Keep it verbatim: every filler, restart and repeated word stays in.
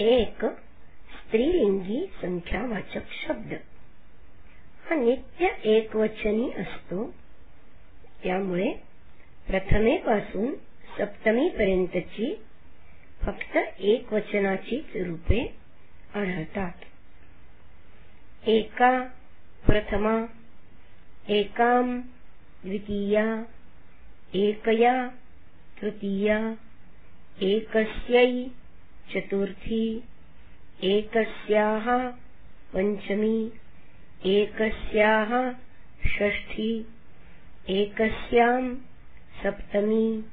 एक स्त्रीलिंगी संख्यावाचक शब्द हा नित्य एकवचनी असतो, त्यामुळे प्रथमेपासून सप्तमीपर्यंतची फक्त एकवचनाचीच रूपे आढळतात. एका प्रथमा, एकाम द्वितीया, एकया तृतीया, एकस्यै चतुर्थी, एकस्याः पंचमी, एकस्याः षष्ठी, एकस्यां सप्तमी,